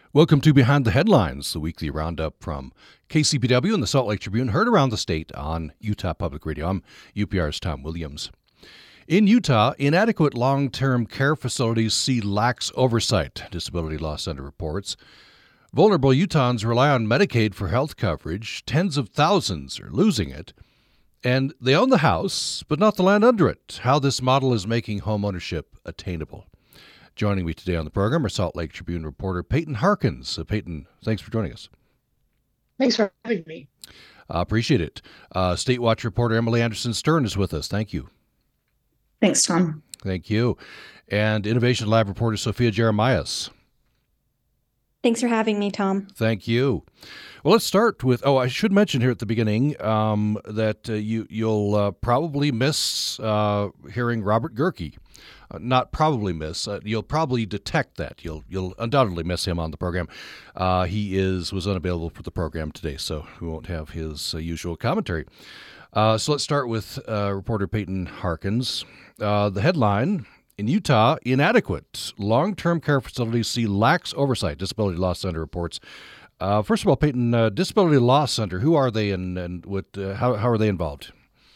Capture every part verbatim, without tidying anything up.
Welcome to Behind the Headlines, the weekly roundup from K C P W and the Salt Lake Tribune, heard around the state on Utah Public Radio. I'm U P R's Tom Williams. In Utah, inadequate long-term care facilities see lax oversight, Disability Law Center reports. Vulnerable Utahns rely on Medicaid for health coverage. Tens of thousands are losing it. And they own the house, but not the land under it. How this model is making homeownership attainable. Joining me today on the program are Salt Lake Tribune reporter Peyton Harkins. Uh, Peyton, thanks for joining us. Thanks for having me. I uh, appreciate it. Uh, State Watch reporter Emily Anderson Stern is with us. Thank you. Thanks, Tom. Thank you. And Innovation Lab reporter Sophia Jeremias. Thanks for having me, Tom. Thank you. Well, let's start with, oh, I should mention here at the beginning um, that uh, you, you'll uh, probably miss uh, hearing Robert Gehrke. Uh, not probably miss. Uh, you'll probably detect that. You'll you'll undoubtedly miss him on the program. Uh, he is was unavailable for the program today, so we won't have his uh, usual commentary. Uh, so let's start with uh, reporter Peyton Harkins. Uh, the headline: in Utah, inadequate long-term care facilities see lax oversight. Disability Law Center reports. Uh, first of all, Peyton, uh, Disability Law Center. Who are they, and and what? Uh, how how are they involved?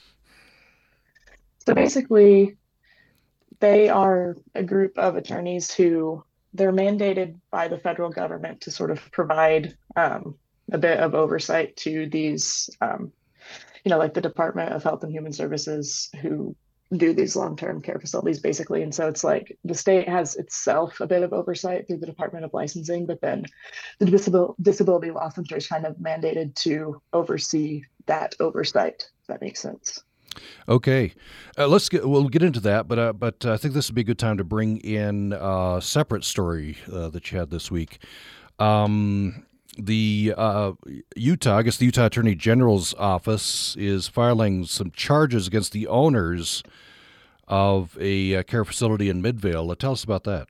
So basically, they are a group of attorneys who they're mandated by the federal government to sort of provide um, a bit of oversight to these, um, you know, like the Department of Health and Human Services who do these long-term care facilities, basically. And so it's like the state has itself a bit of oversight through the Department of Licensing, but then the Disabil- Disability Law Center is kind of mandated to oversee that oversight, if that makes sense. Okay, uh, let's get. We'll get into that, but uh, but I think this would be a good time to bring in a separate story uh, that you had this week. Um, the uh, Utah, I guess the Utah Attorney General's office is filing some charges against the owners of a uh, care facility in Midvale. Uh, tell us about that.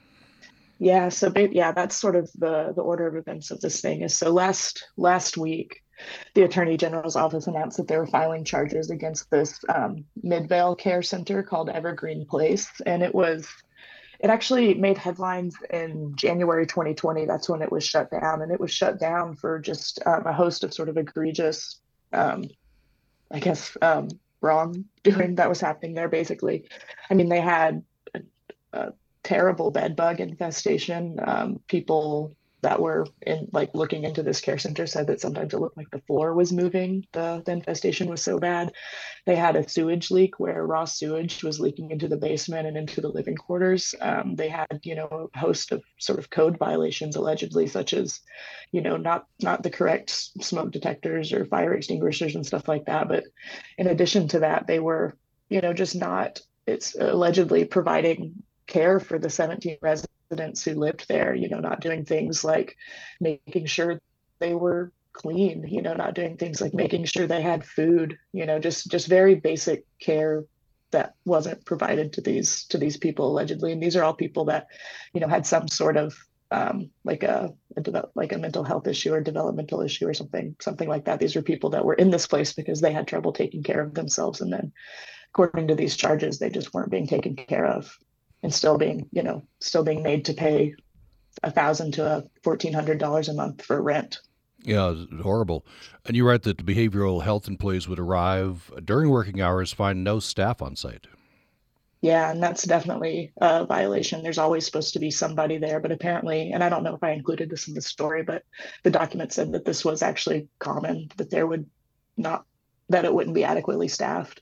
Yeah, so yeah, that's sort of the the order of events of this thing. Is so last last week, the Attorney General's office announced that they were filing charges against this um, Midvale Care Center called Evergreen Place, and it was it actually made headlines in January twenty twenty. That's when it was shut down, and it was shut down for just um, a host of sort of egregious, um, I guess, um, wrongdoing that was happening there. Basically, I mean, they had a, a terrible bed bug infestation. Um, people that were in like looking into this care center said that sometimes it looked like the floor was moving. The, the infestation was so bad. They had a sewage leak where raw sewage was leaking into the basement and into the living quarters. Um, they had, you know, a host of sort of code violations allegedly, such as, you know, not not the correct smoke detectors or fire extinguishers and stuff like that. But in addition to that, they were, you know, just not, it's allegedly providing care for the seventeen residents who lived there, you know, not doing things like making sure they were clean, you know, not doing things like making sure they had food, you know, just just very basic care that wasn't provided to these to these people allegedly. And these are all people that, you know, had some sort of um, like a, a like a mental health issue or developmental issue or something, something like that. These are people that were in this place because they had trouble taking care of themselves. And then according to these charges, they just weren't being taken care of. And still being, you know, still being made to pay a thousand to a fourteen hundred dollars a month for rent. Yeah, horrible. And you write that the behavioral health employees would arrive during working hours, find no staff on site. Yeah, and that's definitely a violation. There's always supposed to be somebody there, but apparently, and I don't know if I included this in the story, but the document said that this was actually common, that there would not, that it wouldn't be adequately staffed.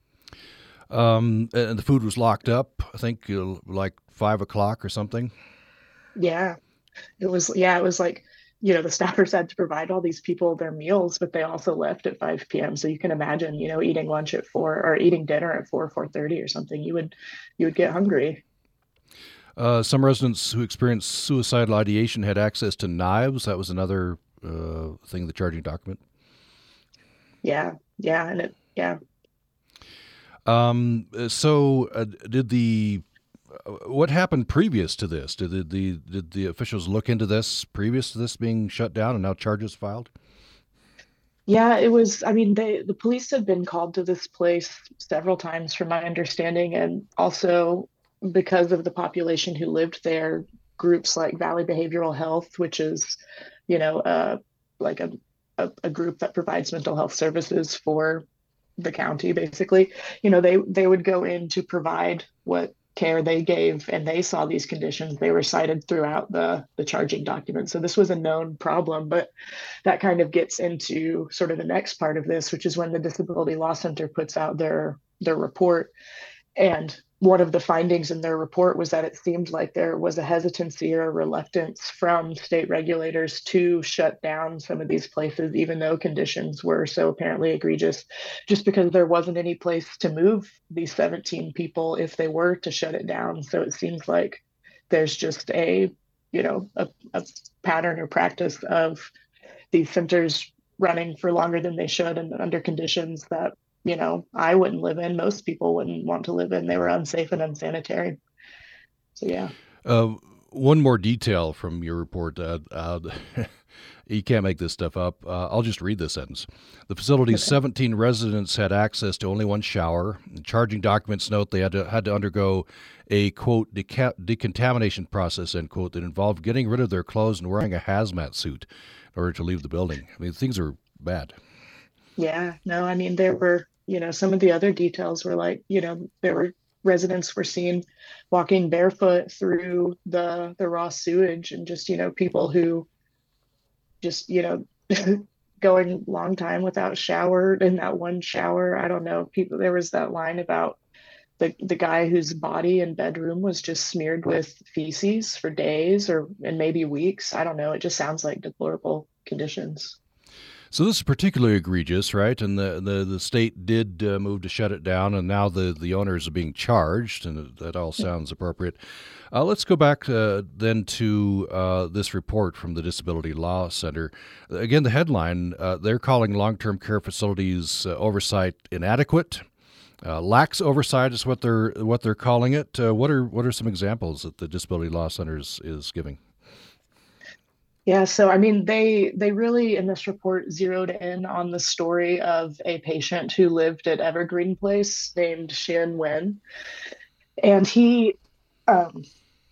Um, and the food was locked up, I think, uh, like five o'clock or something. Yeah, it was. Yeah, it was like, you know, the staffers had to provide all these people their meals, but they also left at five p.m. So you can imagine, you know, eating lunch at four or eating dinner at four, four thirty or something. You would, you would get hungry. Uh, some residents who experienced suicidal ideation had access to knives. That was another uh, thing in the charging document. Yeah, yeah, and it, yeah. Um, so uh, did the, uh, what happened previous to this? Did the, the, did the officials look into this previous to this being shut down and now charges filed? Yeah, it was, I mean, they, the police had been called to this place several times from my understanding. And also because of the population who lived there, groups like Valley Behavioral Health, which is, you know, uh, like a, a, a group that provides mental health services for the county, basically, you know, they they would go in to provide what care they gave, and they saw these conditions. They were cited throughout the the charging document. So this was a known problem, but that kind of gets into sort of the next part of this, which is when the Disability Law Center puts out their their report. And one of the findings in their report was that it seemed like there was a hesitancy or a reluctance from state regulators to shut down some of these places, even though conditions were so apparently egregious, just because there wasn't any place to move these seventeen people if they were to shut it down. So it seems like there's just a, you know, a, a pattern or practice of these centers running for longer than they should and under conditions that, you know, I wouldn't live in, most people wouldn't want to live in. They were unsafe and unsanitary. So, yeah. Uh, one more detail from your report. Uh, uh, you can't make this stuff up. Uh, I'll just read this sentence. The facility's okay. seventeen residents had access to only one shower. The charging documents note they had to, had to undergo a, quote, deca- decontamination process, end quote, that involved getting rid of their clothes and wearing a hazmat suit in order to leave the building. I mean, things are bad. Yeah, no, I mean, there were, you know, some of the other details were like, you know, there were residents were seen walking barefoot through the the raw sewage, and just, you know, people who just, you know, going long time without shower in that one shower. I don't know, people, there was that line about the the guy whose body and bedroom was just smeared with feces for days or and maybe weeks. I don't know. It just sounds like deplorable conditions. So this is particularly egregious, right? And the the, the state did uh, move to shut it down, and now the, the owners are being charged, and that all sounds appropriate. Uh, let's go back uh, then to uh, this report from the Disability Law Center. Again, the headline, uh, they're calling long-term care facilities uh, oversight inadequate. Uh, lax oversight is what they're what they're calling it. Uh, what are what are some examples that the Disability Law Center is, is giving? Yeah, so I mean, they they really in this report zeroed in on the story of a patient who lived at Evergreen Place named Xian Wen, and he um,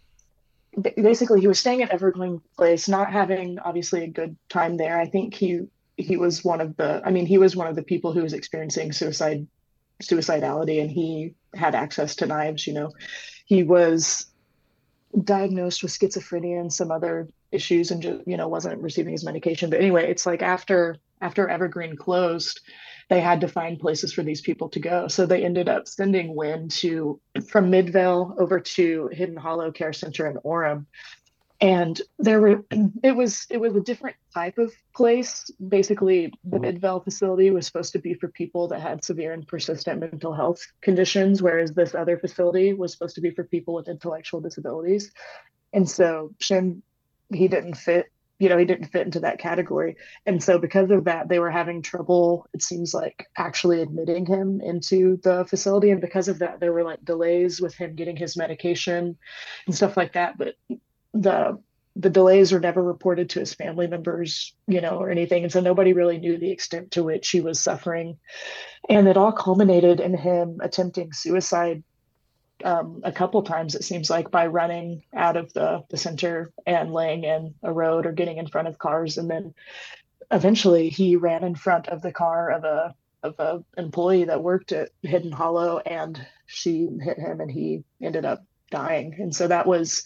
basically he was staying at Evergreen Place, not having obviously a good time there. I think he he was one of the I mean he was one of the people who was experiencing suicide suicidality, and he had access to knives. You know, he was diagnosed with schizophrenia and some other issues, and just, you know, wasn't receiving his medication. But anyway, it's like after after Evergreen closed, they had to find places for these people to go. So they ended up sending Wynn to from Midvale over to Hidden Hollow Care Center in Orem. And there were it was it was a different type of place. Basically, the Midvale facility was supposed to be for people that had severe and persistent mental health conditions, whereas this other facility was supposed to be for people with intellectual disabilities. And so Shin, he didn't fit, you know, he didn't fit into that category. And so because of that, they were having trouble, it seems like, actually admitting him into the facility. And because of that, there were like delays with him getting his medication and stuff like that. But the the delays were never reported to his family members, you know, or anything. And so nobody really knew the extent to which he was suffering. And it all culminated in him attempting suicide um, a couple times, it seems like, by running out of the, the center and laying in a road or getting in front of cars. And then eventually he ran in front of the car of a of a employee that worked at Hidden Hollow, and she hit him and he ended up dying. And so that was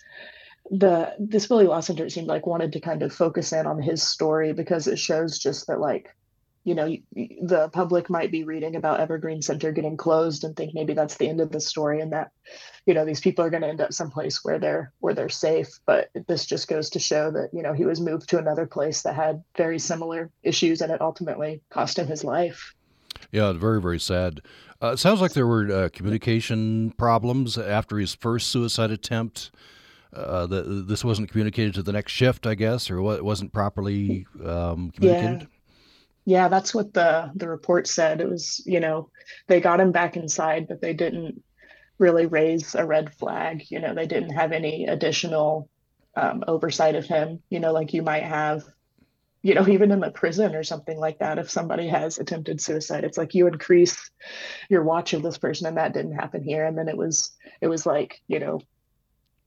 the Disability Law Center, it seemed like, wanted to kind of focus in on his story because it shows just that, like, you know, the public might be reading about Evergreen Center getting closed and think maybe that's the end of the story, and that, you know, these people are going to end up someplace where they're where they're safe. But this just goes to show that, you know, he was moved to another place that had very similar issues, and it ultimately cost him his life. Yeah, very, very sad. Uh, it sounds like there were uh, communication problems after his first suicide attempt. Uh, the, this wasn't communicated to the next shift, I guess, or what, it wasn't properly um, communicated? Yeah. Yeah, that's what the, the report said. It was, you know, they got him back inside, but they didn't really raise a red flag. You know, they didn't have any additional um, oversight of him, you know, like you might have, you know, even in the prison or something like that. If somebody has attempted suicide, it's like you increase your watch of this person, and that didn't happen here. And then it was, it was like, you know,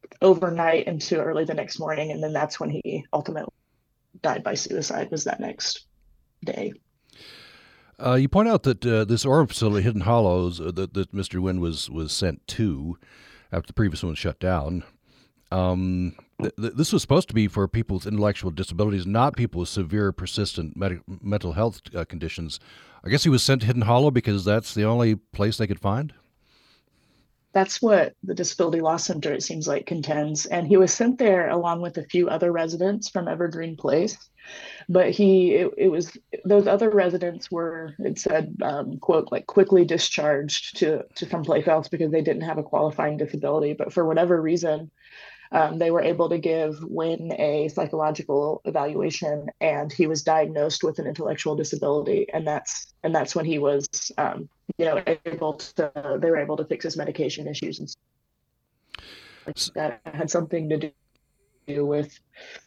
overnight into early the next morning, and then that's when he ultimately died by suicide, was that next day. Uh, you point out that uh, this Orem facility, Hidden Hollows, uh, that, that Mister Wynn was, was sent to after the previous one was shut down, um, th- th- this was supposed to be for people with intellectual disabilities, not people with severe, persistent med- mental health uh, conditions. I guess he was sent to Hidden Hollow because that's the only place they could find? That's what the Disability Law Center, it seems like, contends. And he was sent there along with a few other residents from Evergreen Place. But he, it, it was, those other residents were, it said, um, quote, like quickly discharged to, to from Playfells because they didn't have a qualifying disability. But for whatever reason, um, they were able to give Wynn a psychological evaluation, and he was diagnosed with an intellectual disability. And that's, and that's when he was, um, you know, able to, they were able to fix his medication issues and stuff like that. Had something to do with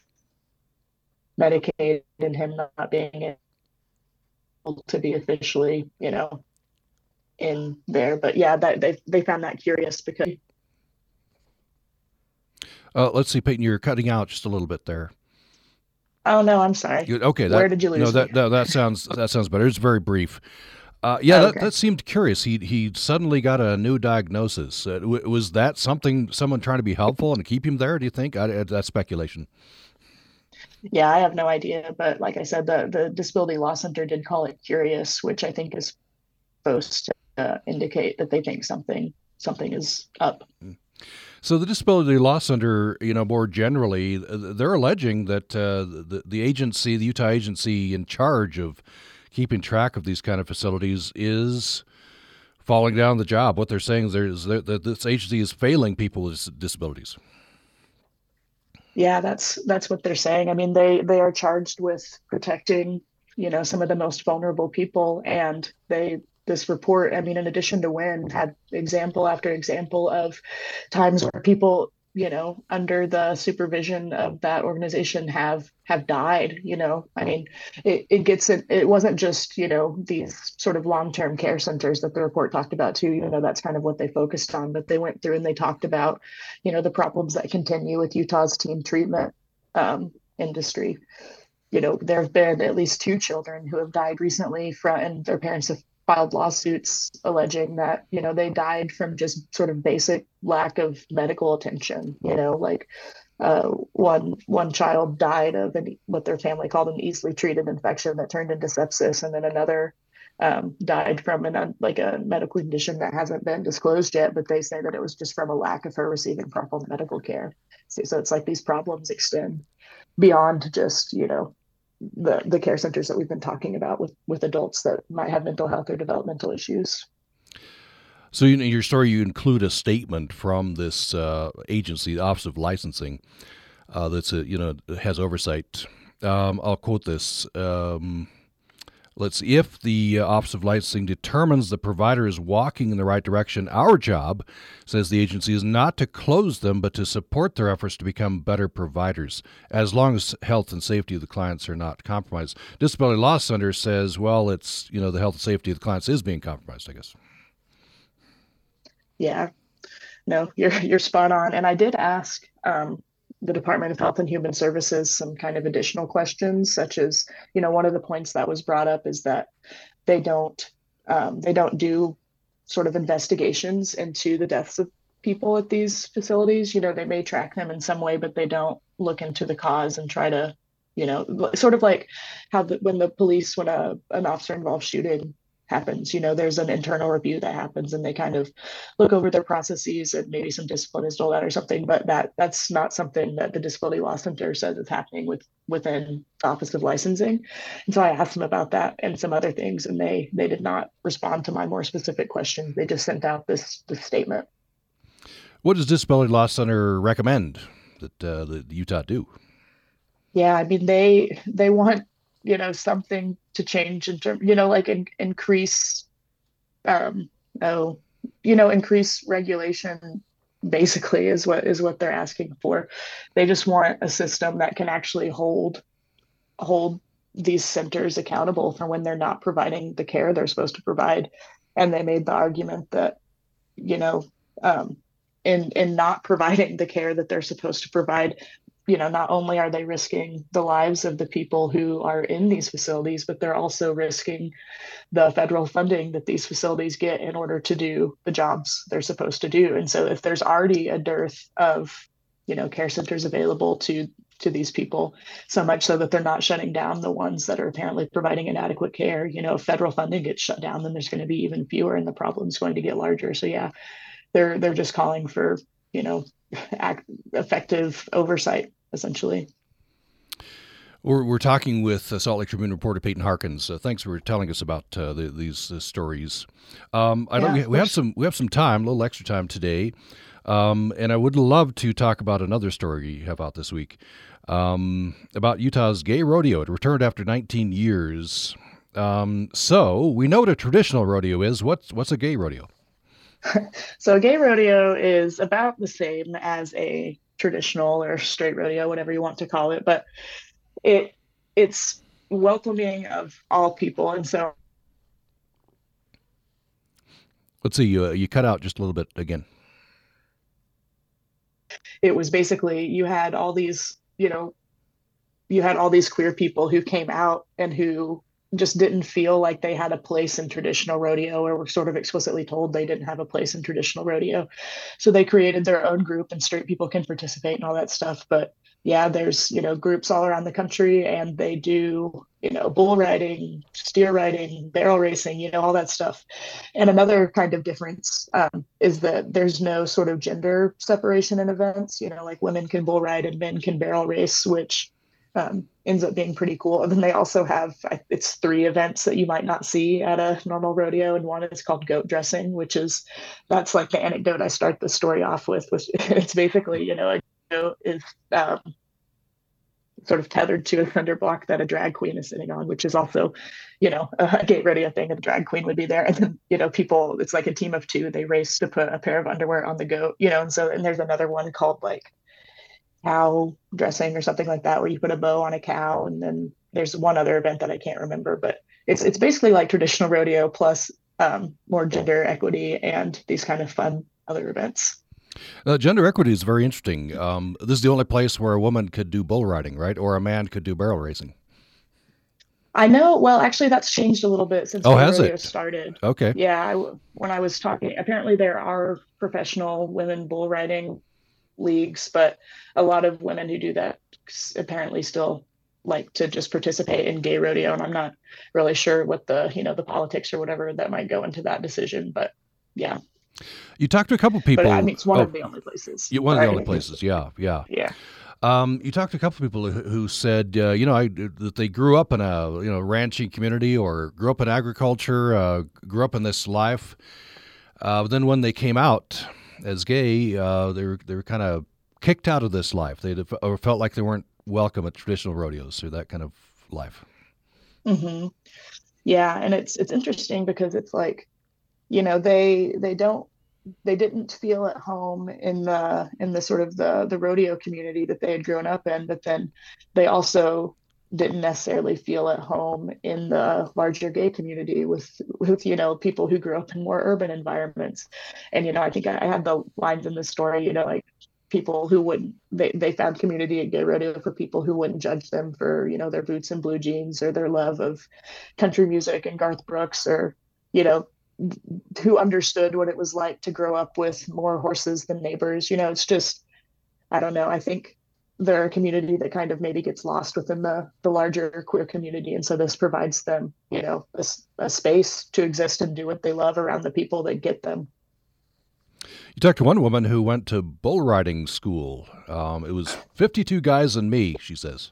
Medicaid and him not being able to be officially, you know, in there. But yeah, that they they found that curious because. Uh, let's see, Peyton, you're cutting out just a little bit there. Oh no, I'm sorry. You, okay, that, where did you lose no, that, me? No, that sounds that sounds better. It's very brief. Uh, yeah, Oh, that, okay. that seemed curious. He he suddenly got a new diagnosis. Uh, w- was that something someone trying to be helpful and keep him there? Do you think? I, that's speculation. Yeah, I have no idea. But like I said, the the Disability Law Center did call it curious, which I think is supposed to uh, indicate that they think something something is up. So the Disability Law Center, you know, more generally, they're alleging that uh, the the agency, the Utah agency in charge of keeping track of these kind of facilities, is falling down the job. What they're saying is that this agency is failing people with disabilities. Yeah, that's that's what they're saying. I mean, they they are charged with protecting, you know, some of the most vulnerable people, and they this report, I mean, in addition to Wynn, had example after example of times where people, you know, under the supervision of that organization have have died. You know, I mean, it, it gets it. It wasn't just, you know, these sort of long-term care centers that the report talked about too. You know, that's kind of what they focused on, but they went through and they talked about, you know, the problems that continue with Utah's teen treatment um, industry. You know, there have been at least two children who have died recently from, and their parents have filed lawsuits alleging that, you know, they died from just sort of basic lack of medical attention. You know, like uh, one one child died of an, what their family called an easily treated infection that turned into sepsis, and then another um, died from an like a medical condition that hasn't been disclosed yet, but they say that it was just from a lack of her receiving proper medical care. So, so it's like these problems extend beyond just, you know, the the care centers that we've been talking about with with adults that might have mental health or developmental issues. So in your story, you include a statement from this uh, agency, the Office of Licensing, uh, that's a, you know, has oversight. Um, I'll quote this. Um, let's see. If the uh, Office of Licensing determines the provider is walking in the right direction, our job, says the agency, is not to close them, but to support their efforts to become better providers, as long as health and safety of the clients are not compromised. Disability Law Center says, well, it's, you know, the health and safety of the clients is being compromised, I guess. Yeah, no, you're you're spot on. And I did ask um, the Department of Health and Human Services some kind of additional questions, such as, you know, one of the points that was brought up is that they don't um, they don't do sort of investigations into the deaths of people at these facilities. You know, they may track them in some way, but they don't look into the cause and try to, you know, sort of like how the, when the police, when a an officer involved shooting happens, you know, there's an internal review that happens and they kind of look over their processes and maybe some discipline is doled out or something. But that that's not something that the Disability Law Center says is happening with within the Office of Licensing. And so I asked them about that and some other things, and they they did not respond to my more specific questions. They just sent out this this statement. What does Disability Law Center recommend that uh, the Utah do? Yeah, I mean, they they want, you know, something to change in terms, you know, like in, increase, um, oh, you know, increase regulation basically is what is what they're asking for. They just want a system that can actually hold hold these centers accountable for when they're not providing the care they're supposed to provide. And they made the argument that, you know, um, in in not providing the care that they're supposed to provide. You know, not only are they risking the lives of the people who are in these facilities, but they're also risking the federal funding that these facilities get in order to do the jobs they're supposed to do. And so if there's already a dearth of, you know, care centers available to to these people, so much so that they're not shutting down the ones that are apparently providing inadequate care, you know, if federal funding gets shut down, then there's going to be even fewer and the problem's going to get larger. So yeah, they're they're just calling for, you know, act, effective oversight, essentially. We're, we're talking with uh, Salt Lake Tribune reporter Peyton Harkins. Uh, thanks for telling us about uh, the, these uh, stories. Um, I know Yeah, we, of we have course. some we have some time, a little extra time today, um, and I would love to talk about another story you have out this week um, about Utah's gay rodeo. It returned after nineteen years. Um, so we know what a traditional rodeo is. What's what's a gay rodeo? So a gay rodeo is about the same as a traditional or straight rodeo, whatever you want to call it, but it it's welcoming of all people. And so Let's see. You uh, you cut out just a little bit again. it was basically, you had all these, you know, you had all these queer people who came out and who just didn't feel like they had a place in traditional rodeo, or were sort of explicitly told they didn't have a place in traditional rodeo. So they created their own group, and straight people can participate and all that stuff. But yeah, there's, you know, groups all around the country, and they do, you know, bull riding, steer riding, barrel racing, you know, all that stuff. And another kind of difference um, is that there's no sort of gender separation in events. You know, like women can bull ride and men can barrel race, which um, ends up being pretty cool. And then they also have, it's three events that you might not see at a normal rodeo. And one is called goat dressing, which is, that's like the anecdote I start the story off with, which it's basically, you know, a goat is um, sort of tethered to a cinder block that a drag queen is sitting on, which is also, you know, a gay rodeo thing. A drag queen would be there. And then, you know, people, it's like a team of two, they race to put a pair of underwear on the goat, you know, and so, and there's another one called like cow dressing or something like that, where you put a bow on a cow. And then there's one other event that I can't remember, but it's it's basically like traditional rodeo plus um, more gender equity and these kind of fun other events. Uh, gender equity is very interesting. Um, this is the only place where a woman could do bull riding, right? Or a man could do barrel racing. I know. Well, actually, that's changed a little bit since Oh, the has rodeo it? started. Okay. Yeah, I, when I was talking, apparently there are professional women bull riding leagues, but a lot of women who do that apparently still like to just participate in gay rodeo. And I'm not really sure what the, you know, the politics or whatever that might go into that decision. But yeah, You talked to a couple but people. I mean, it's one oh, of the only places. yeah, one of the Sorry. only places. Yeah, yeah. Yeah. Um, you talked to a couple of people who, who said, uh, you know, I, that they grew up in a you know ranching community or grew up in agriculture, uh, grew up in this life. Uh, then when they came out as gay, uh, they were they were kind of kicked out of this life. They or felt like they weren't welcome at traditional rodeos or that kind of life. hmm Yeah, and it's it's interesting because it's like, you know, they they don't they didn't feel at home in the in the sort of the the rodeo community that they had grown up in, but then they also didn't necessarily feel at home in the larger gay community with with you know people who grew up in more urban environments. And you know, I think I, I had the lines in the story, you know, like people who wouldn't they, they found community at gay rodeo for people who wouldn't judge them for, you know, their boots and blue jeans or their love of country music and Garth Brooks, or you know, who understood what it was like to grow up with more horses than neighbors. You know, it's just, I don't know. I think they're a community that kind of maybe gets lost within the the larger queer community. And so this provides them, you know, a, a space to exist and do what they love around the people that get them. You talked to one woman who went to bull riding school. Um, it was fifty-two guys and me, she says.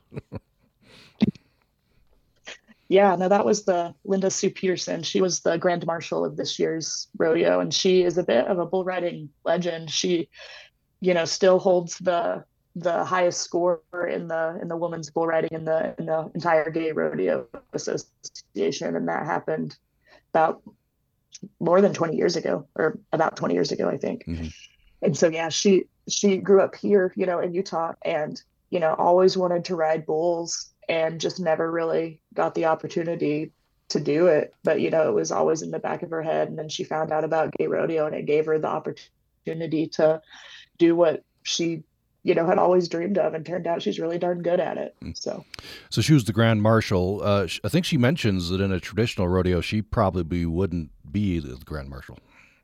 Yeah, no, that was the Linda Sue Peterson. She was the grand marshal of this year's rodeo, and she is a bit of a bull riding legend. She, you know, still holds the the highest score in the in the women's bull riding in the in the entire gay rodeo association, and that happened about more than twenty years ago, or about twenty years ago, I think. Mm-hmm. And so yeah, she she grew up here, you know, in Utah, and you know, always wanted to ride bulls and just never really got the opportunity to do it. But, you know, it was always in the back of her head. And then she found out about gay rodeo, and it gave her the opportunity opportunity to do what she, you know, had always dreamed of, and turned out she's really darn good at it. So, so she was the Grand Marshal. Uh, I think she mentions that in a traditional rodeo, she probably wouldn't be the Grand Marshal.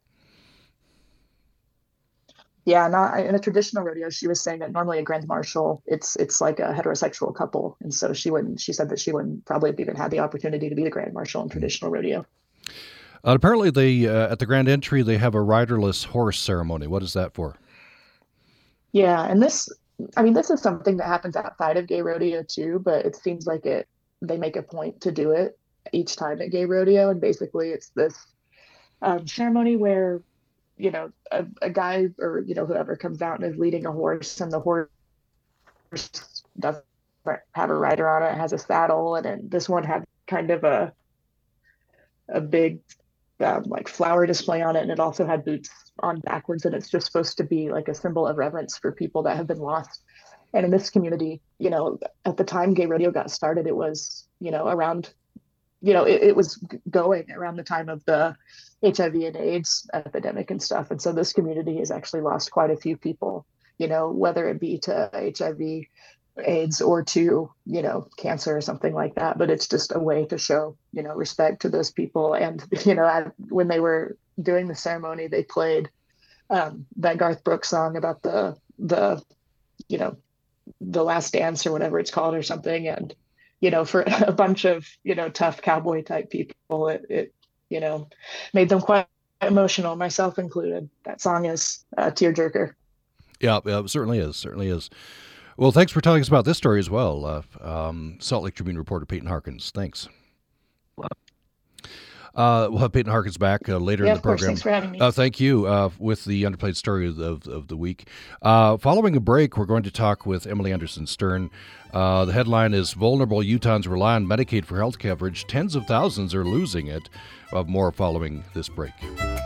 Yeah, not in a traditional rodeo. She was saying that normally a grand marshal, it's it's like a heterosexual couple, and so she wouldn't. She said that she wouldn't probably have even had the opportunity to be the grand marshal in traditional rodeo. Uh, apparently, they uh, at the grand entry they have a riderless horse ceremony. What is that for? Yeah, and this, I mean, this is something that happens outside of gay rodeo too, but it seems like it. They make a point to do it each time at gay rodeo, and basically it's this um, ceremony where, you know, a, a guy or, you know, whoever comes out and is leading a horse, and the horse doesn't have a rider on it, it has a saddle, and then this one had kind of a a big um, like flower display on it, and it also had boots on backwards, and it's just supposed to be like a symbol of reverence for people that have been lost. And in this community, you know, at the time gay rodeo got started, it was, you know, around, you know, it, it was going around the time of the H I V and AIDS epidemic and stuff. And so this community has actually lost quite a few people, you know, whether it be to H I V, AIDS, or to, you know, cancer or something like that. But it's just a way to show, you know, respect to those people. And, you know, I, when they were doing the ceremony, they played um, that Garth Brooks song about the, the, you know, the last dance or whatever it's called or something. And, you know, for a bunch of, you know, tough cowboy type people, it, it you know, made them quite emotional, myself included. That song is a tearjerker. Yeah, yeah, it certainly is, certainly is. Well, thanks for telling us about this story as well. Uh, um, Salt Lake Tribune reporter Peyton Harkins, thanks. Uh, we'll have Peyton Harkins back uh, later yeah, in the of course. program. Thanks for having me. Uh, thank you uh, with the underplayed story of, of, of the week. Uh, following a break, we're going to talk with Emily Anderson Stern. Uh, the headline is Vulnerable Utahns Rely on Medicaid for Health Coverage. Tens of thousands are losing it. We'll have more following this break.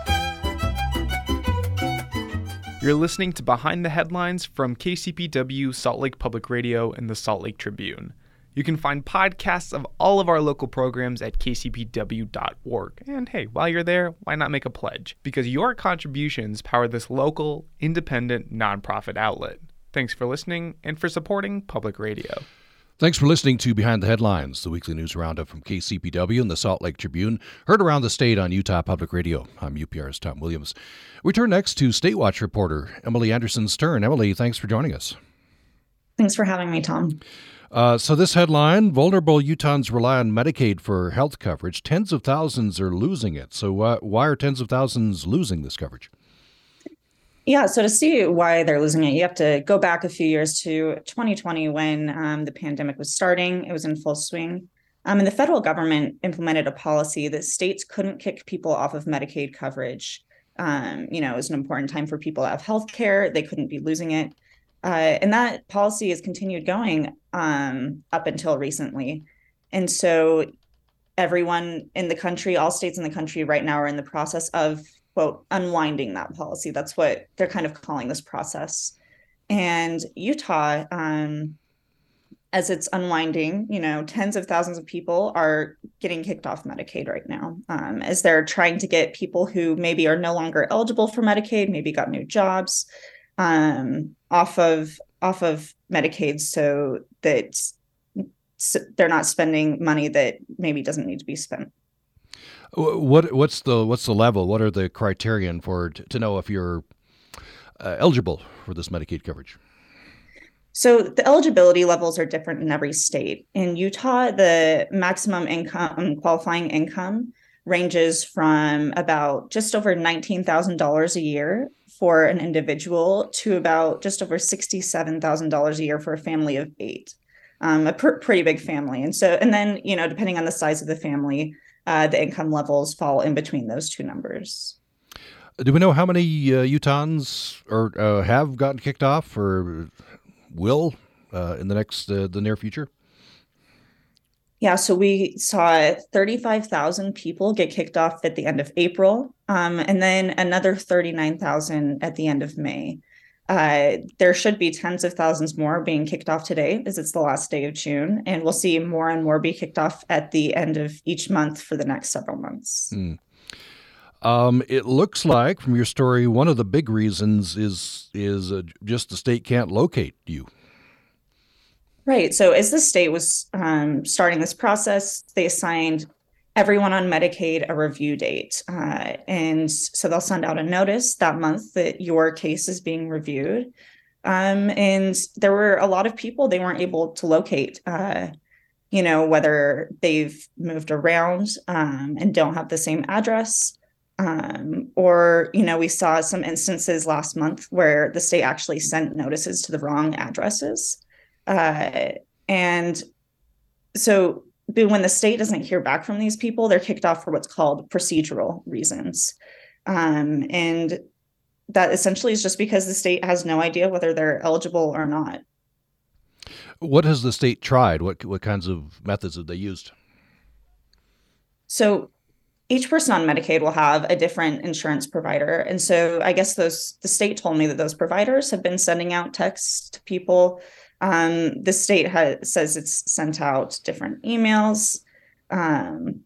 You're listening to Behind the Headlines from K C P W, Salt Lake Public Radio, and the Salt Lake Tribune. You can find podcasts of all of our local programs at k c p w dot org. And hey, while you're there, why not make a pledge? Because your contributions power this local, independent, nonprofit outlet. Thanks for listening and for supporting public radio. Thanks for listening to Behind the Headlines, the weekly news roundup from K C P W and the Salt Lake Tribune, heard around the state on Utah Public Radio. I'm U P R's Tom Williams. We turn next to State Watch reporter Emily Anderson Stern. Emily, thanks for joining us. Thanks for having me, Tom. Uh, so this headline, Vulnerable Utahns Rely on Medicaid for Health Coverage. Tens of thousands are losing it. So uh, why are tens of thousands losing this coverage? Yeah, so to see why they're losing it, you have to go back a few years to twenty twenty when um, the pandemic was starting. It was in full swing. Um, and the federal government implemented a policy that states couldn't kick people off of Medicaid coverage. Um, you know, it was an important time for people to have health care. They couldn't be losing it. Uh, and that policy has continued going um, up until recently. And so everyone in the country, all states in the country right now are in the process of, quote, unwinding that policy. That's what they're kind of calling this process. And Utah, um, as it's unwinding, you know, tens of thousands of people are getting kicked off Medicaid right now, um, as they're trying to get people who maybe are no longer eligible for Medicaid, maybe got new jobs, um, off of off of Medicaid, so that so they're not spending money that maybe doesn't need to be spent. What what's the what's the level? What are the criterion for to know if you're uh, eligible for this Medicaid coverage? So the eligibility levels are different in every state. In Utah, the maximum income, qualifying income, ranges from about just over nineteen thousand dollars a year for an individual to about just over sixty-seven thousand dollars a year for a family of eight, um, a pr- pretty big family. And so, and then, you know, depending on the size of the family, uh, the income levels fall in between those two numbers. Do we know how many uh, Utahns or uh, have gotten kicked off or will uh, in the next uh, the near future? Yeah, so we saw thirty-five thousand people get kicked off at the end of April, um, and then another thirty-nine thousand at the end of May. Uh, there should be tens of thousands more being kicked off today, as it's the last day of June, and we'll see more and more be kicked off at the end of each month for the next several months. Hmm. Um, it looks like from your story, one of the big reasons is is uh, just the state can't locate you. Right. So as the state was um, starting this process, they assigned everyone on Medicaid a review date. Uh, and so they'll send out a notice that month that your case is being reviewed. Um, and there were a lot of people they weren't able to locate, uh, you know, whether they've moved around um, and don't have the same address. Um, or, you know, we saw some instances last month where the state actually sent notices to the wrong addresses. Uh, and so when the state doesn't hear back from these people, they're kicked off for what's called procedural reasons. Um, and that essentially is just because the state has no idea whether they're eligible or not. What has the state tried? What what kinds of methods have they used? So each person on Medicaid will have a different insurance provider. And so I guess those the state told me that those providers have been sending out texts to people. Um, the state has, says it's sent out different emails, um,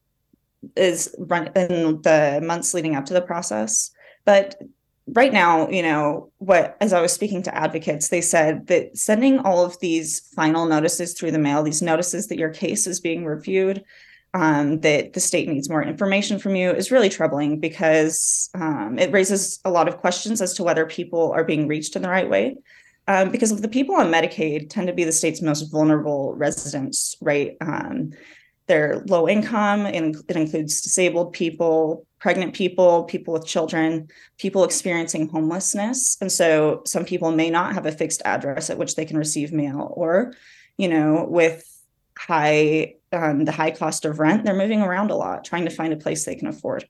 is run in the months leading up to the process. But right now, you know, what, as I was speaking to advocates, they said that sending all of these final notices through the mail, these notices that your case is being reviewed, um, that the state needs more information from you, is really troubling because um, it raises a lot of questions as to whether people are being reached in the right way. Um, because the people on Medicaid tend to be the state's most vulnerable residents, right? Um, they're low income, and it includes disabled people, pregnant people, people with children, people experiencing homelessness. And so some people may not have a fixed address at which they can receive mail, or, you know, with high um, the high cost of rent, they're moving around a lot, trying to find a place they can afford.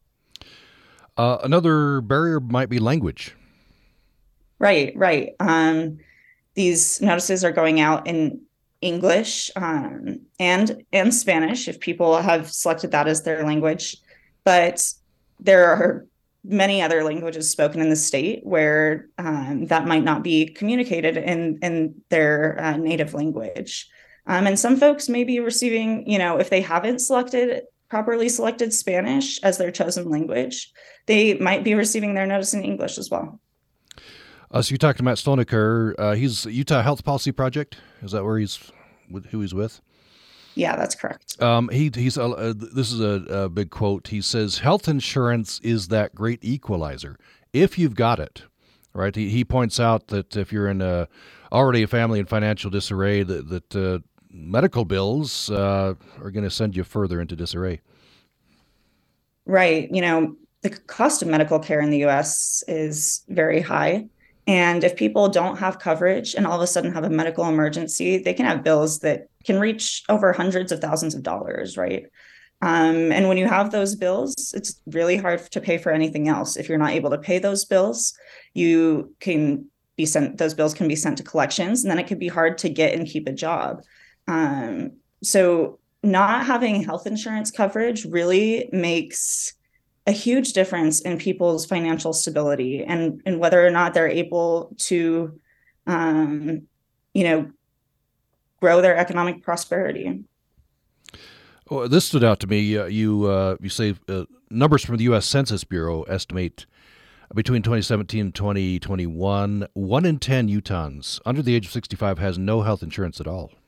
Uh, another barrier might be language. Right, right. Um, these notices are going out in English um, and and Spanish if people have selected that as their language. But there are many other languages spoken in the state where um, that might not be communicated in, in their uh, native language. Um, and some folks may be receiving, you know, if they haven't selected properly selected Spanish as their chosen language, they might be receiving their notice in English as well. Uh, so you talked to Matt Stonecker. Uh, he's Utah Health Policy Project. Is that where he's with, who he's with? Yeah, that's correct. Um, he he's uh, uh, this is a, a big quote. He says, "Health insurance is that great equalizer if you've got it." Right. He he points out that if you're in a, already a family in financial disarray, that that uh, medical bills uh, are going to send you further into disarray. Right. You know, the cost of medical care in the U S is very high. And if people don't have coverage and all of a sudden have a medical emergency, they can have bills that can reach over hundreds of thousands of dollars, right? Um, and when you have those bills, it's really hard to pay for anything else. If you're not able to pay those bills, you can be sent, those bills can be sent to collections, and then it could be hard to get and keep a job. Um, so not having health insurance coverage really makes a huge difference in people's financial stability and, and whether or not they're able to, um, you know, grow their economic prosperity. Well, this stood out to me. Uh, you uh, you say uh, numbers from the U S Census Bureau estimate between twenty seventeen and twenty twenty-one, one in ten Utahns under the age of sixty-five has no health insurance at all.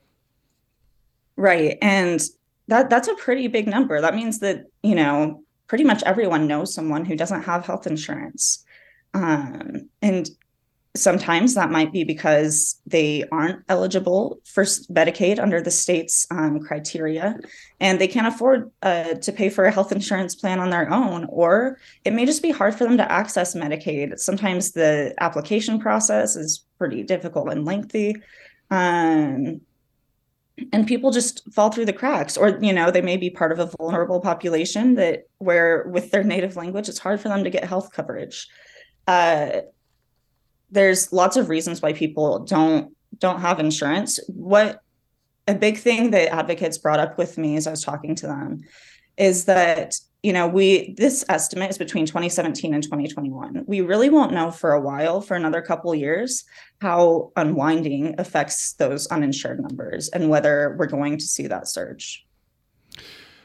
Right. And that that's a pretty big number. That means that, you know, pretty much everyone knows someone who doesn't have health insurance. Um, and sometimes that might be because they aren't eligible for Medicaid under the state's um, criteria, and they can't afford uh, to pay for a health insurance plan on their own, or it may just be hard for them to access Medicaid. Sometimes the application process is pretty difficult and lengthy. Um, And people just fall through the cracks, or, you know, they may be part of a vulnerable population that where with their native language, it's hard for them to get health coverage. Uh, there's lots of reasons why people don't don't have insurance. What a big thing that advocates brought up with me as I was talking to them is that, you know, we this estimate is between twenty seventeen and twenty twenty-one. We really won't know for a while, for another couple of years, how unwinding affects those uninsured numbers and whether we're going to see that surge.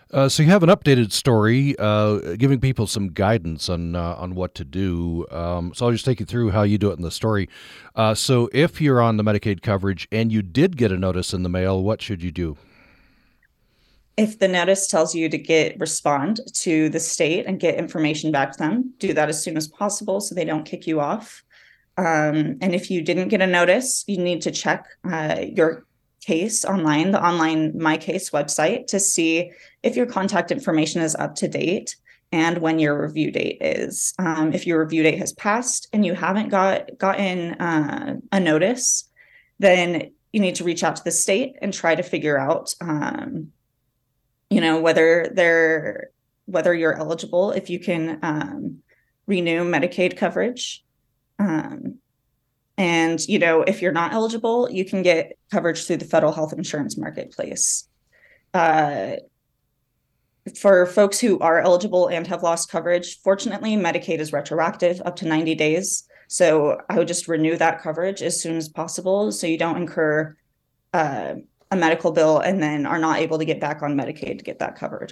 Uh, so you have an updated story uh, giving people some guidance on uh, on what to do. Um, so I'll just take you through how you do it in the story. Uh, so if you're on the Medicaid coverage and you did get a notice in the mail, what should you do? If the notice tells you to get respond to the state and get information back to them, do that as soon as possible so they don't kick you off. Um, and if you didn't get a notice, you need to check uh, your case online, the online My Case website, to see if your contact information is up to date and when your review date is. Um, if your review date has passed and you haven't got gotten uh, a notice, then you need to reach out to the state and try to figure out, um, you know, whether they're whether you're eligible, if you can um, renew Medicaid coverage. Um, And, you know, if you're not eligible, you can get coverage through the federal health insurance marketplace. Uh, for folks who are eligible and have lost coverage, fortunately, Medicaid is retroactive up to ninety days. So I would just renew that coverage as soon as possible so you don't incur uh, a medical bill and then are not able to get back on Medicaid to get that covered.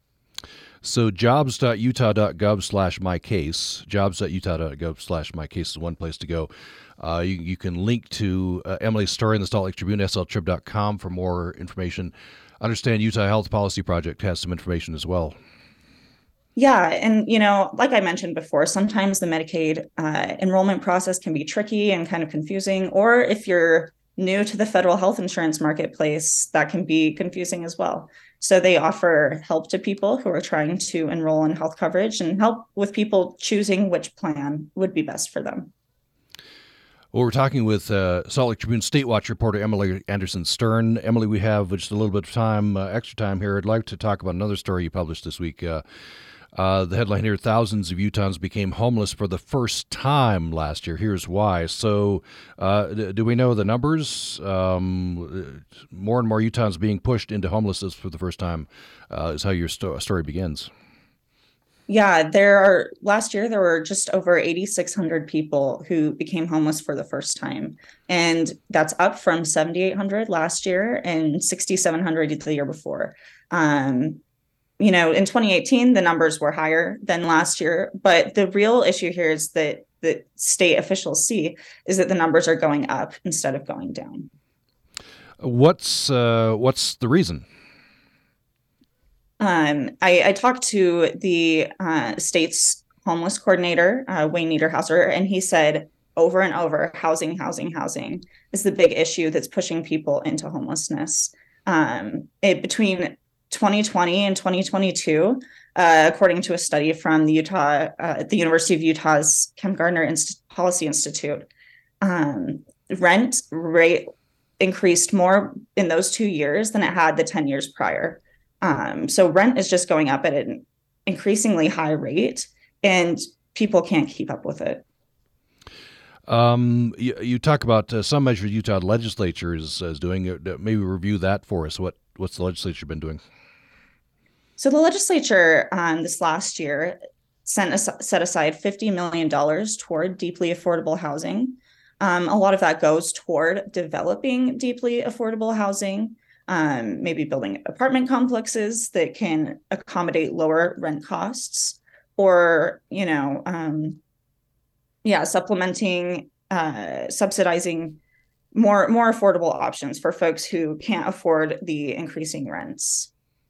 So jobs.utah.gov slash my case, jobs.utah.gov slash my case is one place to go. Uh, you, you can link to uh, Emily's story in the Salt Lake Tribune, s l trib dot com, for more information. I understand Utah Health Policy Project has some information as well. Yeah. And, you know, like I mentioned before, sometimes the Medicaid uh, enrollment process can be tricky and kind of confusing. Or if you're new to the federal health insurance marketplace, that can be confusing as well. So they offer help to people who are trying to enroll in health coverage and help with people choosing which plan would be best for them. Well, we're talking with uh, Salt Lake Tribune State Watch reporter Emily Anderson Stern. Emily, we have just a little bit of time, uh, extra time here. I'd like to talk about another story you published this week. Uh, uh, the headline here, thousands of Utahns became homeless for the first time last year. Here's why. So uh, do we know the numbers? Um, more and more Utahns being pushed into homelessness for the first time uh, is how your sto- story begins. Yeah, there are, last year, there were just over eighty-six hundred people who became homeless for the first time. And that's up from seventy-eight hundred last year and sixty-seven hundred the year before. Um, you know, in twenty eighteen, the numbers were higher than last year. But the real issue here is that the state officials see is that the numbers are going up instead of going down. What's uh, what's the reason? Um, I, I talked to the uh, state's homeless coordinator, uh, Wayne Niederhauser, and he said over and over, housing, housing, housing is the big issue that's pushing people into homelessness. Um, it, between twenty twenty and twenty twenty-two, uh, according to a study from the Utah, uh, the University of Utah's Kem Gardner Inst- Policy Institute, um, rent rate increased more in those two years than it had the ten years prior. Um, so rent is just going up at an increasingly high rate, and people can't keep up with it. Um, you, you talk about uh, some measures Utah legislature is, is doing. Uh, maybe review that for us. What what's the legislature been doing? So the legislature um, this last year sent a, set aside fifty million dollars toward deeply affordable housing. Um, a lot of that goes toward developing deeply affordable housing. Um, maybe building apartment complexes that can accommodate lower rent costs, or, you know, um, yeah, supplementing, uh, subsidizing more more affordable options for folks who can't afford the increasing rents.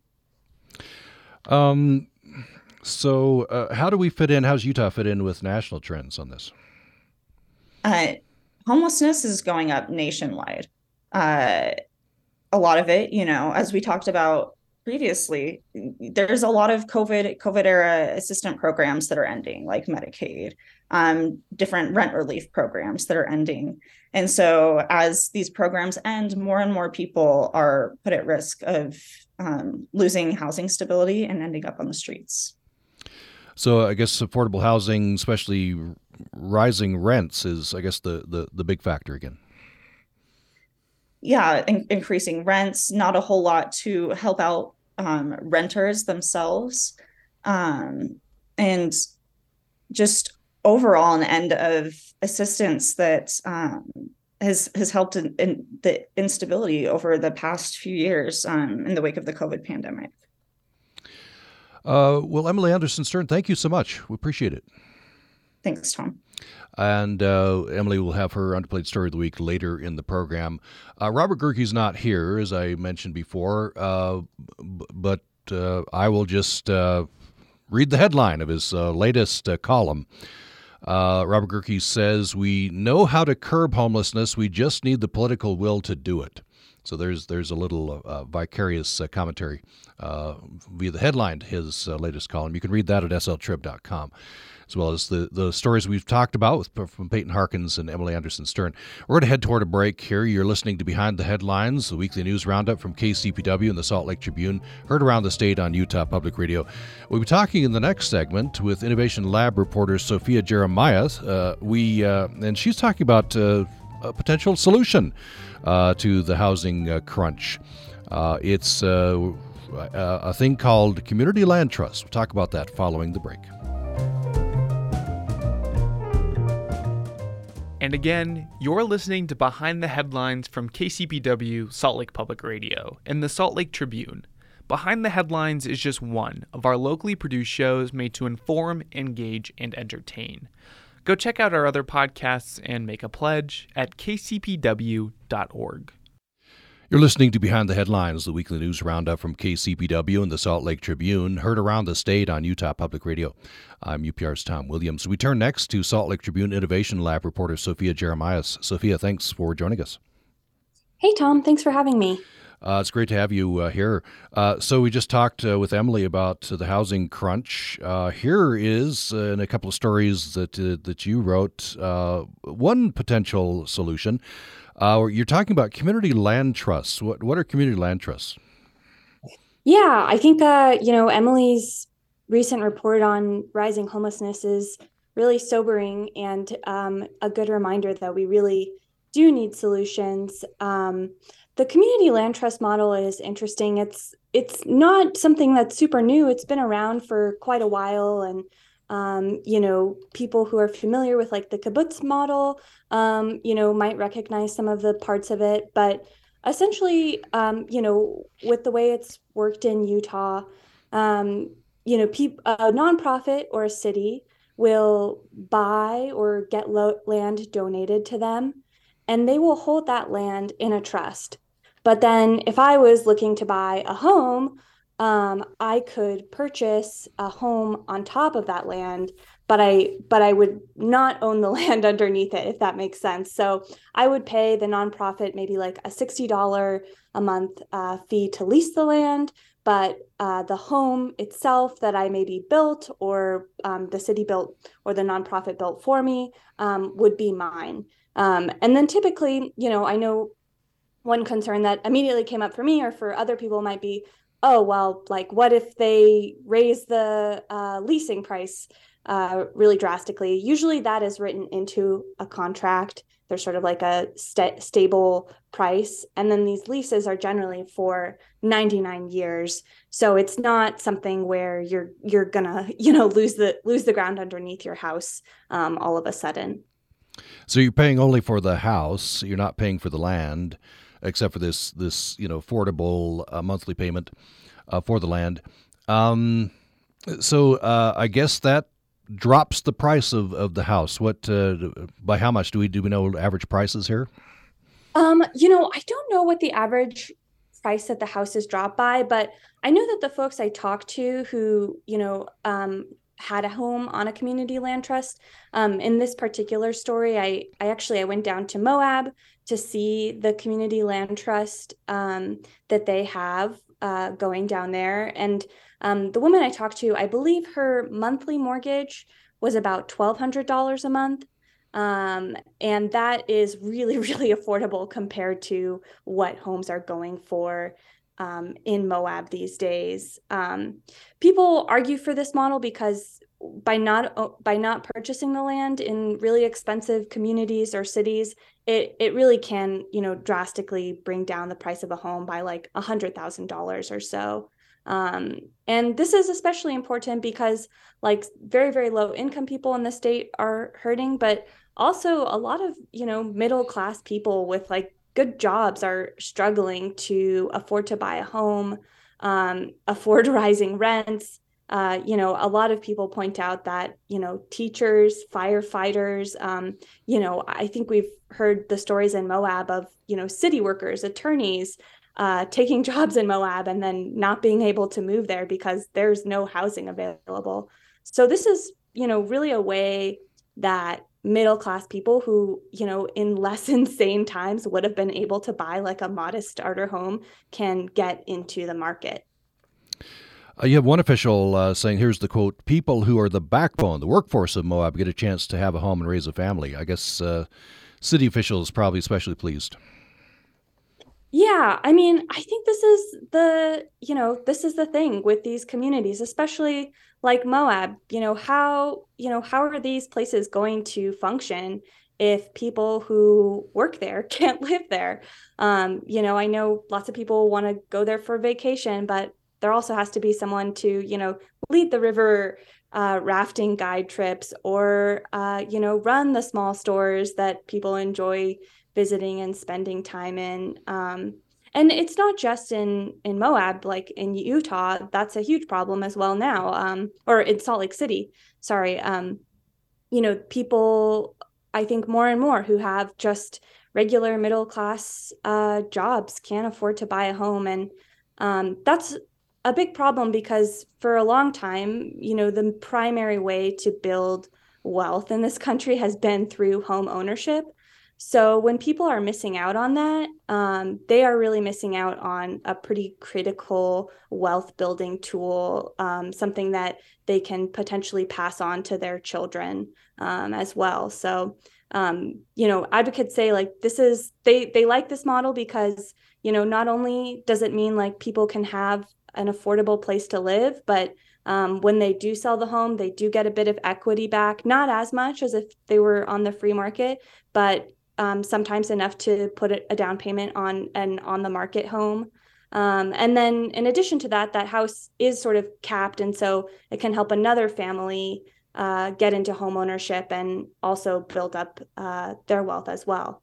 Um, so uh, how do we fit in? How's Utah fit in with national trends on this? Uh, homelessness is going up nationwide. Uh, A lot of it, you know, as we talked about previously, there's a lot of COVID COVID era assistant programs that are ending, like Medicaid, um, different rent relief programs that are ending. And so as these programs end, more and more people are put at risk of um, losing housing stability and ending up on the streets. So I guess affordable housing, especially rising rents, is, I guess, the, the, the big factor again. Yeah, in- increasing rents, not a whole lot to help out um, renters themselves. Um, and just overall an end of assistance that um, has has helped in, in the instability over the past few years um, in the wake of the COVID pandemic. Uh, well, Emily Anderson Stern, thank you so much. We appreciate it. Thanks, Tom. And uh, Emily will have her Underplayed Story of the Week later in the program. Uh, Robert Gehrke's not here, as I mentioned before, uh, b- but uh, I will just uh, read the headline of his uh, latest uh, column. Uh, Robert Gehrke says, "We know how to curb homelessness. We just need the political will to do it." So there's there's a little uh, vicarious uh, commentary uh, via the headline to his uh, latest column. You can read that at s l trib dot com, as well as the, the stories we've talked about with, from Peyton Harkins and Emily Anderson Stern. We're going to head toward a break here. You're listening to Behind the Headlines, the weekly news roundup from K C P W and the Salt Lake Tribune, heard around the state on Utah Public Radio. We'll be talking in the next segment with Innovation Lab reporter Sophia Jeremiah. Uh, we uh, and she's talking about uh, a potential solution uh, to the housing uh, crunch. Uh, it's uh, a thing called Community Land Trust. We'll talk about that following the break. And again, you're listening to Behind the Headlines from K C P W Salt Lake Public Radio and the Salt Lake Tribune. Behind the Headlines is just one of our locally produced shows made to inform, engage, and entertain. Go check out our other podcasts and make a pledge at k c p w dot org. You're listening to Behind the Headlines, the weekly news roundup from K C P W and the Salt Lake Tribune, heard around the state on Utah Public Radio. I'm U P R's Tom Williams. We turn next to Salt Lake Tribune Innovation Lab reporter Sophia Jeremiah. Sophia, thanks for joining us. Hey, Tom. Thanks for having me. Uh, it's great to have you uh, here. Uh, so we just talked uh, with Emily about uh, the housing crunch. Uh, here is, uh, in a couple of stories that uh, that you wrote, uh, one potential solution. Uh, you're talking about community land trusts. What what are community land trusts? Yeah, I think, uh, you know, Emily's recent report on rising homelessness is really sobering and um, a good reminder that we really do need solutions. Um, the community land trust model is interesting. It's it's not something that's super new. It's been around for quite a while, and um, you know, people who are familiar with like the kibbutz model, um, you know, might recognize some of the parts of it. But essentially, um, you know, with the way it's worked in Utah, um, you know, pe- a nonprofit or a city will buy or get lo- land donated to them, and they will hold that land in a trust. But then if I was looking to buy a home, um, I could purchase a home on top of that land, but I but I would not own the land underneath it, if that makes sense. So I would pay the nonprofit maybe like a sixty dollars a month uh, fee to lease the land, but uh, the home itself that I maybe built or um, the city built or the nonprofit built for me um, would be mine. Um, and then typically, you know, I know one concern that immediately came up for me or for other people might be, oh, well, like, what if they raise the uh, leasing price uh, really drastically? Usually that is written into a contract. There's sort of like a st- stable price. And then these leases are generally for ninety-nine years. So it's not something where you're you're gonna, you know, lose the lose the ground underneath your house um, all of a sudden. So you're paying only for the house. You're not paying for the land, except for this, this you know, affordable uh, monthly payment uh, for the land. Um, so uh, I guess that drops the price of, of the house. What uh, by how much do we do we know average prices here? Um, you know, I don't know what the average price that the house is dropped by, but I know that the folks I talked to who, you know, um, had a home on a community land trust. Um, in this particular story, I, I actually, I went down to Moab to see the community land trust um, that they have uh, going down there. And um, the woman I talked to, I believe her monthly mortgage was about twelve hundred dollars a month. Um, and that is really, really affordable compared to what homes are going for um, in Moab these days. Um, people argue for this model because by not by not purchasing the land in really expensive communities or cities, it it really can, you know, drastically bring down the price of a home by like a hundred thousand dollars or so. Um, and this is especially important because like very, very low income people in the state are hurting, but also a lot of, you know, middle class people with like good jobs are struggling to afford to buy a home, um, afford rising rents. Uh, you know, a lot of people point out that, you know, teachers, firefighters, um, you know, I think we've heard the stories in Moab of, you know, city workers, attorneys, uh, taking jobs in Moab and then not being able to move there because there's no housing available. So this is, you know, really a way that middle-class people who, you know, in less insane times would have been able to buy like a modest starter home can get into the market. Uh, you have one official uh, saying, here's the quote, people who are the backbone, the workforce of Moab get a chance to have a home and raise a family. I guess uh, city officials probably especially pleased. Yeah, I mean, I think this is the, you know, this is the thing with these communities, especially like Moab, you know, how, you know, how are these places going to function if people who work there can't live there? Um, you know, I know lots of people want to go there for vacation, but there also has to be someone to, you know, lead the river uh, rafting guide trips or, uh, you know, run the small stores that people enjoy visiting and spending time in. Um, and it's not just in, in Moab, like in Utah, that's a huge problem as well now, um, or in Salt Lake City, sorry. Um, you know, people, I think more and more who have just regular middle class uh, jobs can't afford to buy a home. And um, that's a big problem because for a long time, you know, the primary way to build wealth in this country has been through home ownership. So when people are missing out on that, um, they are really missing out on a pretty critical wealth building tool, um, something that they can potentially pass on to their children um, as well. So, um, you know, advocates say like this is, they, they like this model because, you know, not only does it mean like people can have an affordable place to live, but um, when they do sell the home, they do get a bit of equity back, not as much as if they were on the free market, but um, sometimes enough to put a down payment on an on the market home. Um, and then in addition to that, that house is sort of capped. And so it can help another family uh, get into home ownership and also build up uh, their wealth as well.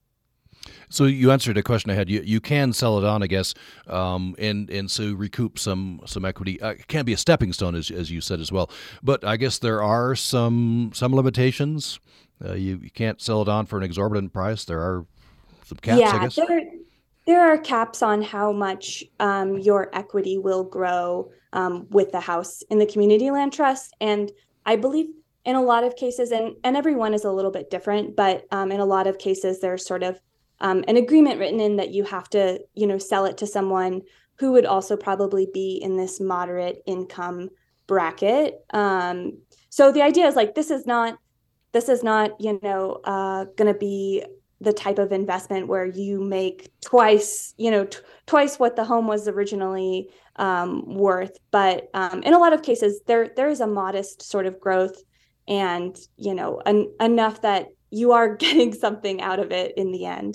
So you answered a question I had. You you can sell it on, I guess, um, and and so recoup some some equity. Uh, it can be a stepping stone, as as you said as well. But I guess there are some some limitations. Uh, you you can't sell it on for an exorbitant price. There are some caps, yeah, I guess. There, there are caps on how much um, your equity will grow um, with the house in the community land trust, and I believe in a lot of cases, and and everyone is a little bit different, but um, in a lot of cases, there's sort of Um, an agreement written in that you have to, you know, sell it to someone who would also probably be in this moderate income bracket. Um, so the idea is like, this is not, this is not, you know, uh, going to be the type of investment where you make twice, you know, t- twice what the home was originally um, worth. But um, in a lot of cases, there there is a modest sort of growth, and you know, en- enough that you are getting something out of it in the end.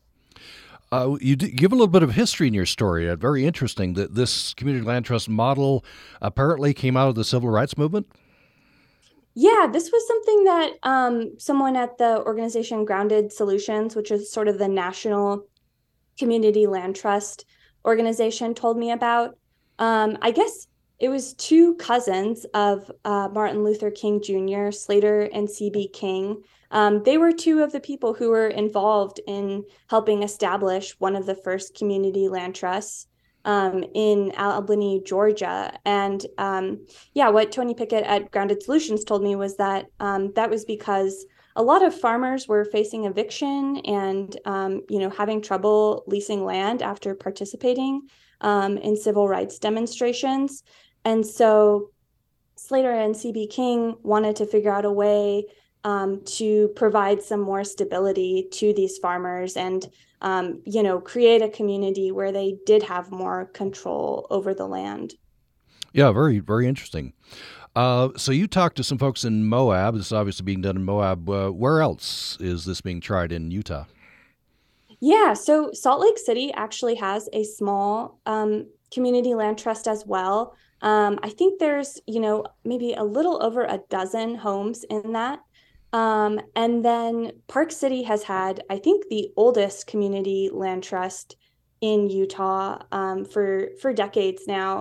Uh, you d- give a little bit of history in your story. Uh, very interesting that this community land trust model apparently came out of the civil rights movement. Yeah, this was something that um, someone at the organization Grounded Solutions, which is sort of the national community land trust organization, told me about. Um, I guess it was two cousins of uh, Martin Luther King Junior, Slater and C B King. Um, they were two of the people who were involved in helping establish one of the first community land trusts um, in Albany, Georgia. And um, yeah, what Tony Pickett at Grounded Solutions told me was that um, that was because a lot of farmers were facing eviction and, um, you know, having trouble leasing land after participating um, in civil rights demonstrations. And so Slater and C B King wanted to figure out a way um, to provide some more stability to these farmers and, um, you know, create a community where they did have more control over the land. Yeah, very, very interesting. Uh, so you talked to some folks in Moab. This is obviously being done in Moab. Uh, where else is this being tried in Utah? Yeah, so Salt Lake City actually has a small um, community land trust as well. Um, I think there's, you know, maybe a little over a dozen homes in that. Um, and then Park City has had, I think, the oldest community land trust in Utah um, for for decades now.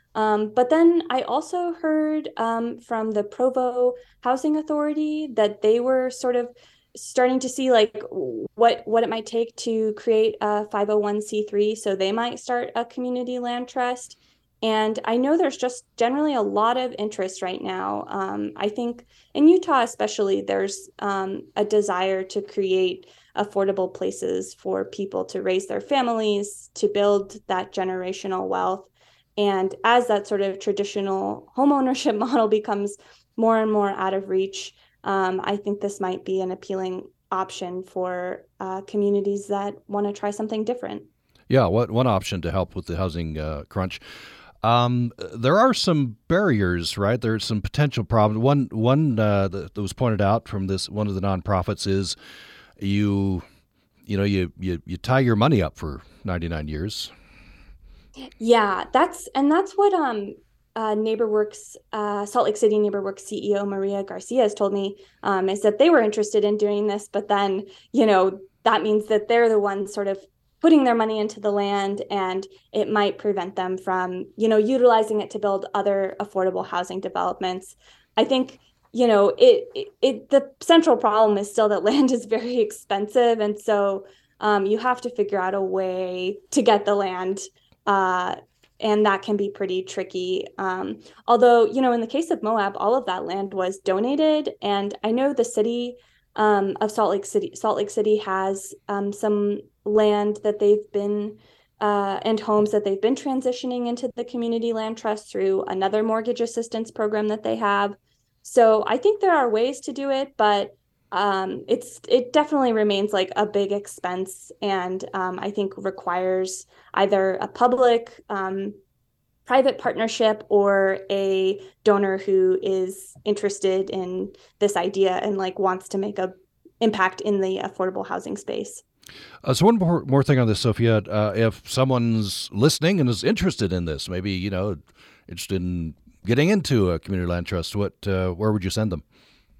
Um, but then I also heard um, from the Provo Housing Authority that they were sort of starting to see like what what it might take to create a five oh one c three. So they might start a community land trust. And I know there's just generally a lot of interest right now. Um, I think in Utah especially, there's um, a desire to create affordable places for people to raise their families, to build that generational wealth. And as that sort of traditional homeownership model becomes more and more out of reach, um, I think this might be an appealing option for uh, communities that want to try something different. Yeah, what one option to help with the housing uh, crunch. Um, there are some barriers, right? There's some potential problems. One one uh, that was pointed out from this one of the nonprofits is you, you know, you you, you tie your money up for ninety-nine years. Yeah, that's and that's what um uh, NeighborWorks, uh, Salt Lake City NeighborWorks C E O Maria Garcia has told me um, is that they were interested in doing this, but then, you know, that means that they're the ones sort of putting their money into the land, and it might prevent them from, you know, utilizing it to build other affordable housing developments. I think, you know, it, it, it the central problem is still that land is very expensive, and so um, you have to figure out a way to get the land. Uh, and that can be pretty tricky. Um, although, you know, in the case of Moab, all of that land was donated. And I know the city um, of Salt Lake City, Salt Lake City has um, some land that they've been, uh, and homes that they've been transitioning into the community land trust through another mortgage assistance program that they have. So I think there are ways to do it, but um, it's it definitely remains like a big expense, and um, I think requires either a public um, private partnership or a donor who is interested in this idea and like wants to make a impact in the affordable housing space. Uh, so one more, more thing on this, Sophia. Uh, if someone's listening and is interested in this, maybe, you know, interested in getting into a community land trust, what uh, where would you send them?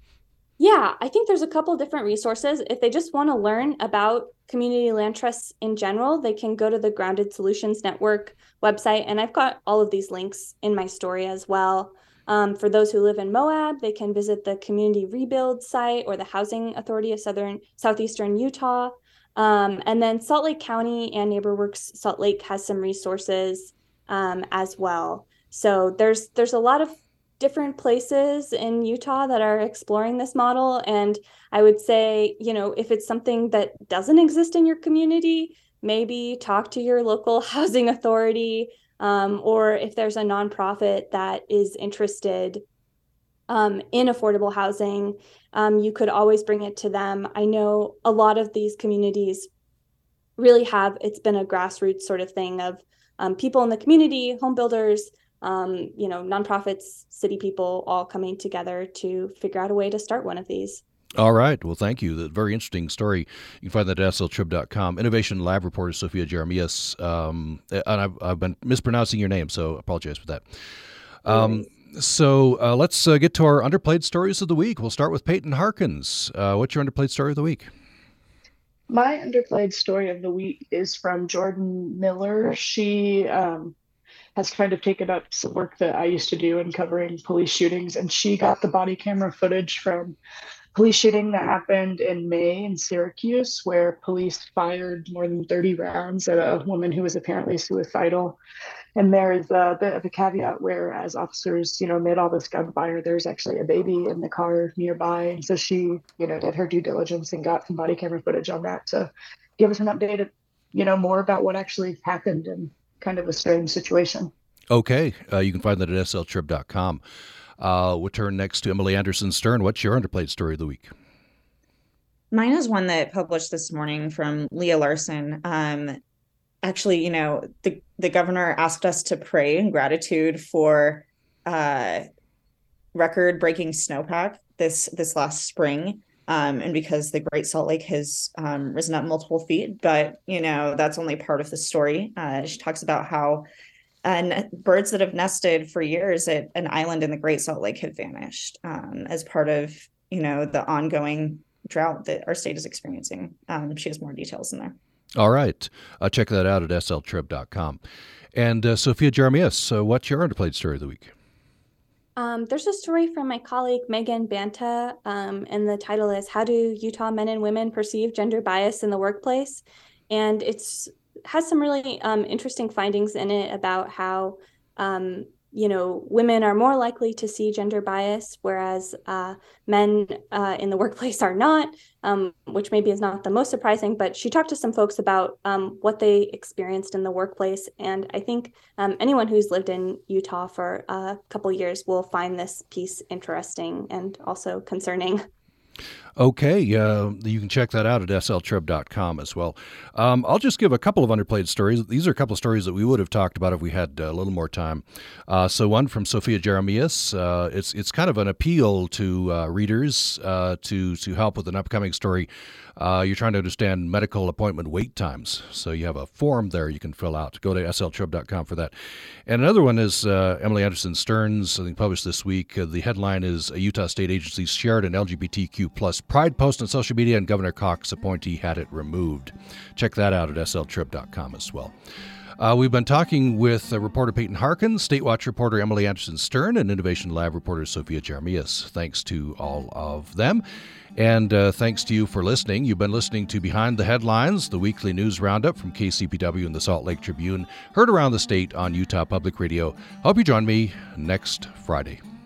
Yeah, I think there's a couple different resources. If they just want to learn about community land trusts in general, they can go to the Grounded Solutions Network website. And I've got all of these links in my story as well. Um, for those who live in Moab, they can visit the Community Rebuild site or the Housing Authority of Southern Southeastern Utah. Um, and then Salt Lake County and NeighborWorks Salt Lake has some resources um, as well. So there's there's a lot of different places in Utah that are exploring this model. And I would say, you know, if it's something that doesn't exist in your community, maybe talk to your local housing authority, um, or if there's a nonprofit that is interested um, in affordable housing, um, you could always bring it to them. I know a lot of these communities really have, it's been a grassroots sort of thing of um, people in the community, home builders, Um, you know, nonprofits, city people all coming together to figure out a way to start one of these. All right. Well, thank you. That very interesting story. You can find that at S L Trib dot com. Innovation Lab reporter Sophia Jeremias. Um, and I've, I've been mispronouncing your name, so I apologize for that. Um, so uh, let's uh, get to our underplayed stories of the week. We'll start with Peyton Harkins. Uh, what's your underplayed story of the week? My underplayed story of the week is from Jordan Miller. She um, has kind of taken up some work that I used to do in covering police shootings, and she got the body camera footage from police shooting that happened in May in Syracuse, where police fired more than thirty rounds at a woman who was apparently suicidal. And there's a bit of a caveat where, as officers, you know, amid all this gunfire, there's actually a baby in the car nearby. And so she, you know, did her due diligence and got some body camera footage on that to give us an update, you know, more about what actually happened and kind of a strange situation. Okay. Uh, you can find that at S L Trib dot com. Uh, we'll turn next to Emily Anderson Stern. What's your underplayed story of the week? Mine is one that published this morning from Leah Larson. Um, actually, you know, the, the governor asked us to pray in gratitude for uh, record-breaking snowpack this this last spring. Um, and because the Great Salt Lake has um, risen up multiple feet, but, you know, that's only part of the story. Uh, she talks about how and birds that have nested for years at an island in the Great Salt Lake have vanished um, as part of, you know, the ongoing drought that our state is experiencing. Um, she has more details in there. All right. Uh, check that out at S L trib dot com. And uh, Sophia Jeremias, so what's your underplayed story of the week? Um, there's a story from my colleague Megan Banta, um, and the title is How Do Utah Men and Women Perceive Gender Bias in the Workplace? And it's has some really um, interesting findings in it about how um, you know, women are more likely to see gender bias, whereas uh, men uh, in the workplace are not, um, which maybe is not the most surprising. But she talked to some folks about um, what they experienced in the workplace. And I think um, anyone who's lived in Utah for a couple years will find this piece interesting and also concerning. Okay, uh, you can check that out at S L trib dot com as well. Um, I'll just give a couple of underplayed stories. These are a couple of stories that we would have talked about if we had a little more time. Uh, so one from Sophia Jeremias. Uh, it's it's kind of an appeal to uh, readers uh, to to help with an upcoming story. Uh, you're trying to understand medical appointment wait times. So you have a form there you can fill out. Go to S L trib dot com for that. And another one is uh, Emily Anderson Stearns, I think published this week. Uh, the headline is a Utah state agency shared an L G B T Q plus pride post on social media, and Governor Cox appointee had it removed. Check that out at S L trib dot com as well. Uh, we've been talking with uh, reporter Peyton Harkin, State Watch reporter Emily Anderson Stern, and Innovation Lab reporter Sophia Jeremias. Thanks to all of them. And uh, thanks to you for listening. You've been listening to Behind the Headlines, the weekly news roundup from K C P W and the Salt Lake Tribune, heard around the state on Utah Public Radio. Hope you join me next Friday.